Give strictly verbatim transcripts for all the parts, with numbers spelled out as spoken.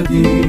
کردی.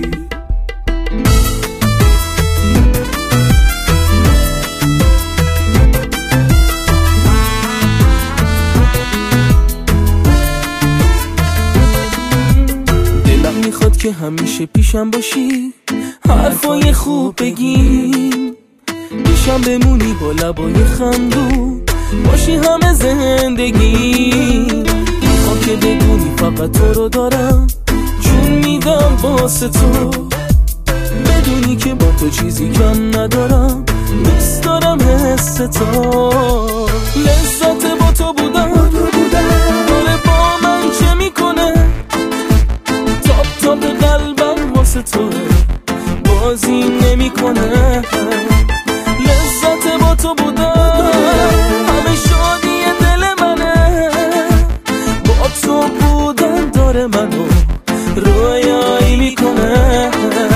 دلم میخواد که همیشه پیشم باشی، حرفای خوب بگیم، پیشم بمونی با لبای خندون، باشی همه زندگی. میخوام که بدونی فقط تو رو دارم، جون میدم واسه تو، بدونی که با تو چیزی کم ندارم، دوست دارم حس تو. لذت با تو بودم داره با من چه میکنه، تاپ تاپ قلبم واسه تو بازی نمیکنه. لذت با تو بودم همه شادی دل منه، با تو بودن داره منو رویایی میکنه.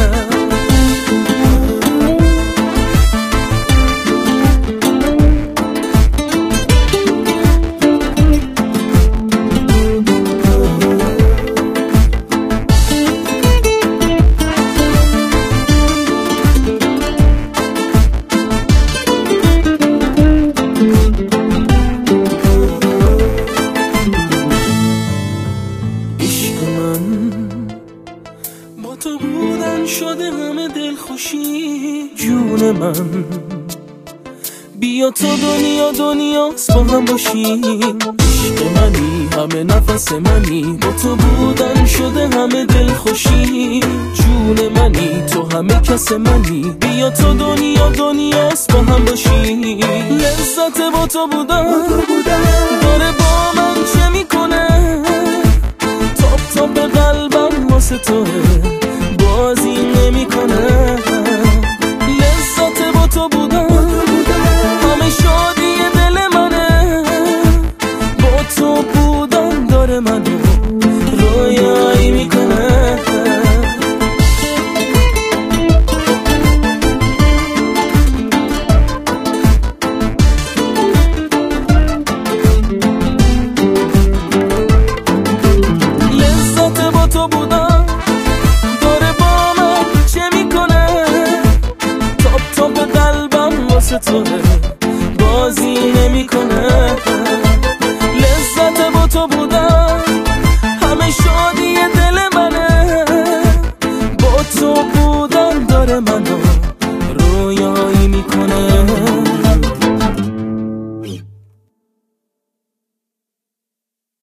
با تو بودن شده همه دلخوشی جون من، بیا تو دنیا دنیاست با هم باشیم. عشق منی همه نفس منی، با تو بودن شده همه دلخوشی جون منی، تو همه کس منی، بیا تو دنیا دنیاست با هم باشیم. لذت با تو بودن داره با من چه میکنه، تاپ تاپ قلبم واسه توه بازی نمیکنه. لذت با تو بودن همه شادی دل منه، با تو بودن داره منو رویایی میکنه.